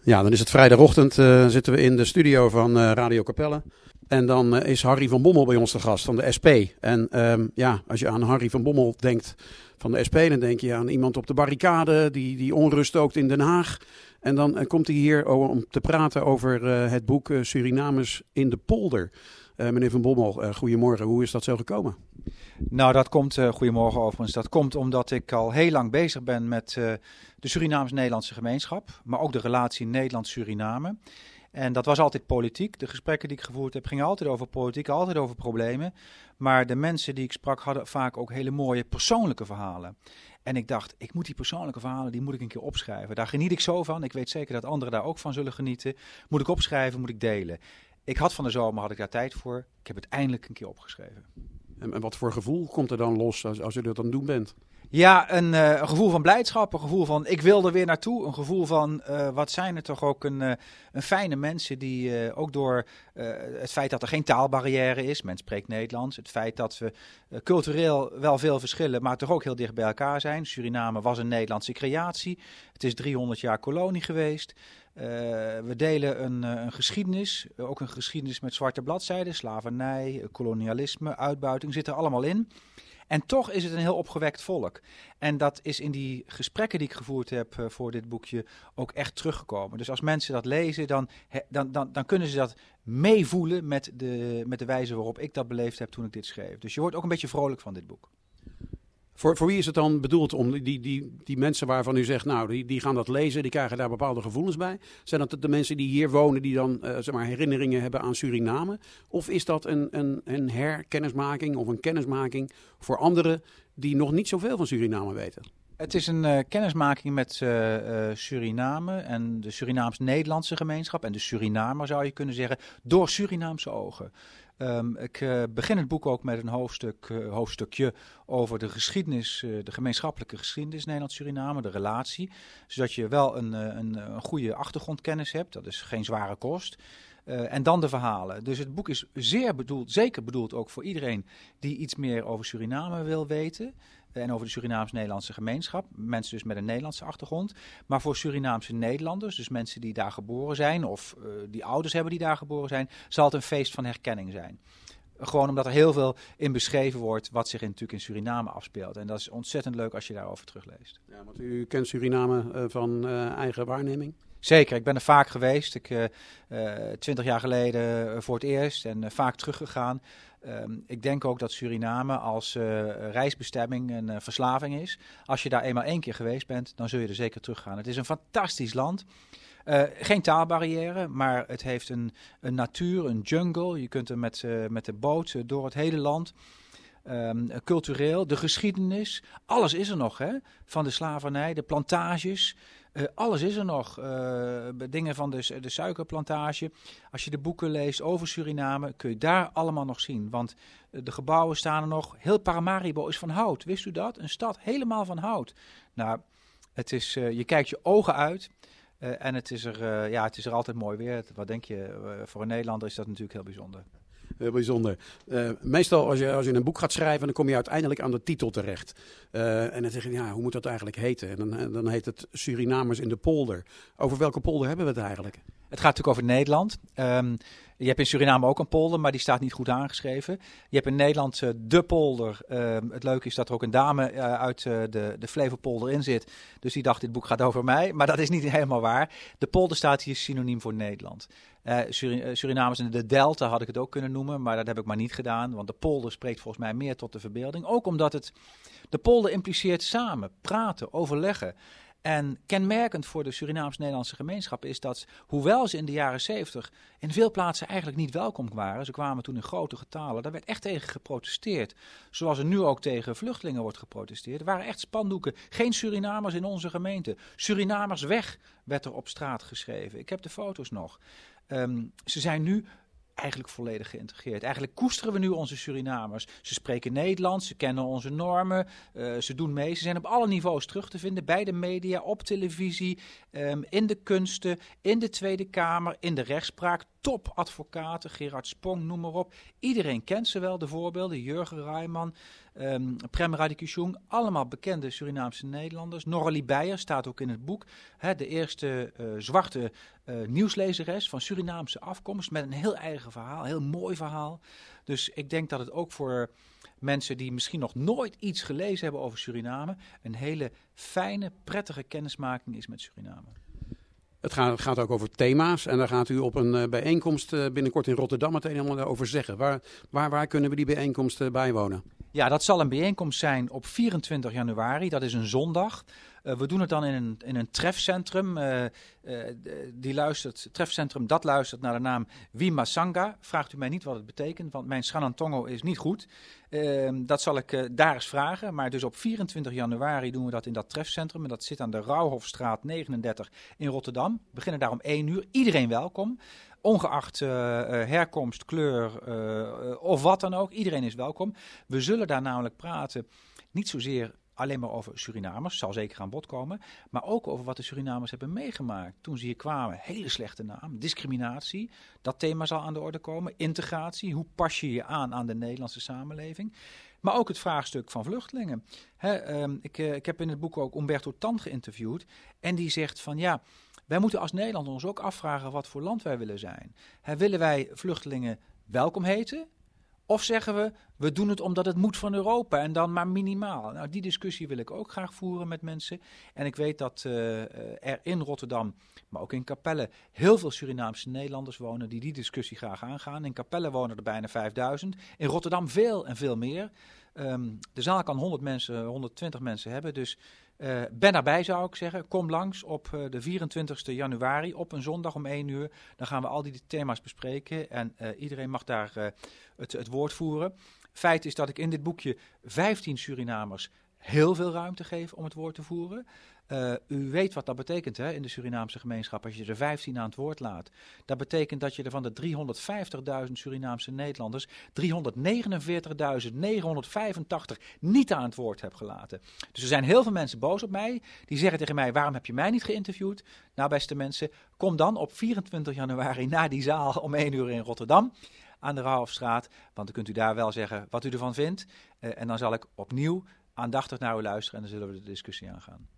Ja, dan is het vrijdagochtend, zitten we in de studio van Radio Capelle. En dan is Harry van Bommel bij ons de gast van de SP. En als je aan Harry van Bommel denkt van de SP, dan denk je aan iemand op de barricade die onrust stookt in Den Haag. En dan komt hij hier om te praten over het boek Surinamers in de polder. Meneer van Bommel, goedemorgen. Hoe is dat zo gekomen? Nou, dat komt, goedemorgen overigens, dat komt omdat ik al heel lang bezig ben met de Surinaams-Nederlandse gemeenschap, maar ook de relatie Nederland-Suriname. En dat was altijd politiek. De gesprekken die ik gevoerd heb gingen altijd over politiek, altijd over problemen. Maar de mensen die ik sprak hadden vaak ook hele mooie persoonlijke verhalen. En ik dacht, ik moet die persoonlijke verhalen, die moet ik een keer opschrijven. Daar geniet ik zo van. Ik weet zeker dat anderen daar ook van zullen genieten. Moet ik opschrijven, moet ik delen. Ik had van de zomer, had ik daar tijd voor. Ik heb het eindelijk een keer opgeschreven. En wat voor gevoel komt er dan los als u dat aan het doen bent? Ja, een gevoel van blijdschap, een gevoel van ik wil er weer naartoe. Een gevoel van wat zijn er toch ook een fijne mensen die ook door het feit dat er geen taalbarrière is. Men spreekt Nederlands. Het feit dat we cultureel wel veel verschillen, maar toch ook heel dicht bij elkaar zijn. Suriname was een Nederlandse creatie. Het is 300 jaar kolonie geweest. We delen een geschiedenis, ook een geschiedenis met zwarte bladzijden. Slavernij, kolonialisme, uitbuiting zit er allemaal in. En toch is het een heel opgewekt volk. En dat is in die gesprekken die ik gevoerd heb voor dit boekje ook echt teruggekomen. Dus als mensen dat lezen, dan kunnen ze dat meevoelen met de wijze waarop ik dat beleefd heb toen ik dit schreef. Dus je wordt ook een beetje vrolijk van dit boek. Voor wie is het dan bedoeld om die mensen waarvan u zegt, nou, die gaan dat lezen, die krijgen daar bepaalde gevoelens bij? Zijn dat de mensen die hier wonen, die dan herinneringen hebben aan Suriname? Of is dat een herkennismaking of een kennismaking voor anderen die nog niet zoveel van Suriname weten? Het is een kennismaking met Suriname en de Surinaams-Nederlandse gemeenschap en de Surinamer zou je kunnen zeggen, door Surinaamse ogen. Ik begin het boek ook met een hoofdstukje over de geschiedenis, de gemeenschappelijke geschiedenis Nederland-Suriname, de relatie. Zodat je wel een goede achtergrondkennis hebt, dat is geen zware kost. En dan de verhalen. Dus het boek is zeker bedoeld ook voor iedereen die iets meer over Suriname wil weten. En over de Surinaams-Nederlandse gemeenschap. Mensen dus met een Nederlandse achtergrond. Maar voor Surinaamse Nederlanders, dus mensen die daar geboren zijn of die ouders hebben die daar geboren zijn, zal het een feest van herkenning zijn. Gewoon omdat er heel veel in beschreven wordt wat zich natuurlijk in Suriname afspeelt. En dat is ontzettend leuk als je daarover terugleest. Ja, want u kent Suriname van eigen waarneming? Zeker, ik ben er vaak geweest. 20 jaar geleden voor het eerst en vaak teruggegaan. Ik denk ook dat Suriname als reisbestemming een verslaving is. Als je daar eenmaal 1 keer geweest bent, dan zul je er zeker teruggaan. Het is een fantastisch land. Geen taalbarrière, maar het heeft een natuur, een jungle. Je kunt er met de boot door het hele land. Cultureel, de geschiedenis, alles is er nog, hè? Van de slavernij, de plantages, alles is er nog. Dingen van de suikerplantage. Als je de boeken leest over Suriname, kun je daar allemaal nog zien. Want de gebouwen staan er nog. Heel Paramaribo is van hout. Wist u dat? Een stad helemaal van hout. Nou, het is, je kijkt je ogen uit. En het is er altijd mooi weer. Wat denk je? Voor een Nederlander is dat natuurlijk heel bijzonder. Heel bijzonder. Meestal als je een boek gaat schrijven, dan kom je uiteindelijk aan de titel terecht. En dan zeg je, ja, hoe moet dat eigenlijk heten? En dan heet het Surinamers in de polder. Over welke polder hebben we het eigenlijk? Het gaat natuurlijk over Nederland. Je hebt in Suriname ook een polder, maar die staat niet goed aangeschreven. Je hebt in Nederland de polder. Het leuke is dat er ook een dame uit de Flevopolder in zit. Dus die dacht, dit boek gaat over mij. Maar dat is niet helemaal waar. De polder staat hier synoniem voor Nederland. Surinamers in de Delta had ik het ook kunnen noemen, maar dat heb ik maar niet gedaan. Want de polder spreekt volgens mij meer tot de verbeelding. Ook omdat de polder impliceert samen, praten, overleggen. En kenmerkend voor de Surinaams-Nederlandse gemeenschap is dat, hoewel ze in de jaren 70 in veel plaatsen eigenlijk niet welkom waren, ze kwamen toen in grote getalen, daar werd echt tegen geprotesteerd. Zoals er nu ook tegen vluchtelingen wordt geprotesteerd. Er waren echt spandoeken, geen Surinamers in onze gemeente. Surinamers weg, werd er op straat geschreven. Ik heb de foto's nog. Ze zijn nu eigenlijk volledig geïntegreerd. Eigenlijk koesteren we nu onze Surinamers. Ze spreken Nederlands, ze kennen onze normen, ze doen mee. Ze zijn op alle niveaus terug te vinden, bij de media, op televisie, in de kunsten, in de Tweede Kamer, in de rechtspraak. topadvocaten, Gerard Spong, noem maar op. Iedereen kent ze wel, de voorbeelden. Jurgen Rijman, Prem Radikishung, allemaal bekende Surinaamse Nederlanders. Noralie Beyer staat ook in het boek. De eerste zwarte nieuwslezeres van Surinaamse afkomst met een heel eigen verhaal, heel mooi verhaal. Dus ik denk dat het ook voor mensen die misschien nog nooit iets gelezen hebben over Suriname een hele fijne, prettige kennismaking is met Suriname. Het gaat ook over thema's en daar gaat u op een bijeenkomst binnenkort in Rotterdam meteen helemaal over zeggen. Waar kunnen we die bijeenkomst bijwonen? Ja, dat zal een bijeenkomst zijn op 24 januari, dat is een zondag. We doen het dan in een trefcentrum. Trefcentrum dat luistert naar de naam Wimasanga. Vraagt u mij niet wat het betekent, want mijn Sranantongo is niet goed. Dat zal ik daar eens vragen. Maar dus op 24 januari doen we dat in dat trefcentrum. En dat zit aan de Rauhofstraat 39 in Rotterdam. We beginnen daar om 1 uur. Iedereen welkom. Ongeacht herkomst, kleur of wat dan ook. Iedereen is welkom. We zullen daar namelijk praten, niet zozeer alleen maar over Surinamers, zal zeker aan bod komen, maar ook over wat de Surinamers hebben meegemaakt toen ze hier kwamen. Hele slechte naam, discriminatie, dat thema zal aan de orde komen. Integratie, hoe pas je je aan de Nederlandse samenleving. Maar ook het vraagstuk van vluchtelingen. Ik heb in het boek ook Umberto Tan geïnterviewd en die zegt van ja, wij moeten als Nederland ons ook afvragen wat voor land wij willen zijn. Willen wij vluchtelingen welkom heten? Of zeggen we doen het omdat het moet van Europa en dan maar minimaal. Nou, die discussie wil ik ook graag voeren met mensen. En ik weet dat er in Rotterdam, maar ook in Capelle, heel veel Surinaamse Nederlanders wonen die discussie graag aangaan. In Capelle wonen er bijna 5000. In Rotterdam veel en veel meer. De zaal kan 120 mensen hebben, dus ben daarbij zou ik zeggen. Kom langs op de 24 januari op een zondag om 1 uur. Dan gaan we al die thema's bespreken en iedereen mag daar het woord voeren. Feit is dat ik in dit boekje 15 Surinamers heel veel ruimte geef om het woord te voeren. U weet wat dat betekent in de Surinaamse gemeenschap als je er 15 aan het woord laat. Dat betekent dat je er van de 350.000 Surinaamse Nederlanders 349.985 niet aan het woord hebt gelaten. Dus er zijn heel veel mensen boos op mij. Die zeggen tegen mij, waarom heb je mij niet geïnterviewd? Nou, beste mensen, kom dan op 24 januari naar die zaal om 1 uur in Rotterdam aan de Rauhofstraat. Want dan kunt u daar wel zeggen wat u ervan vindt. En dan zal ik opnieuw aandachtig naar u luisteren en dan zullen we de discussie aangaan.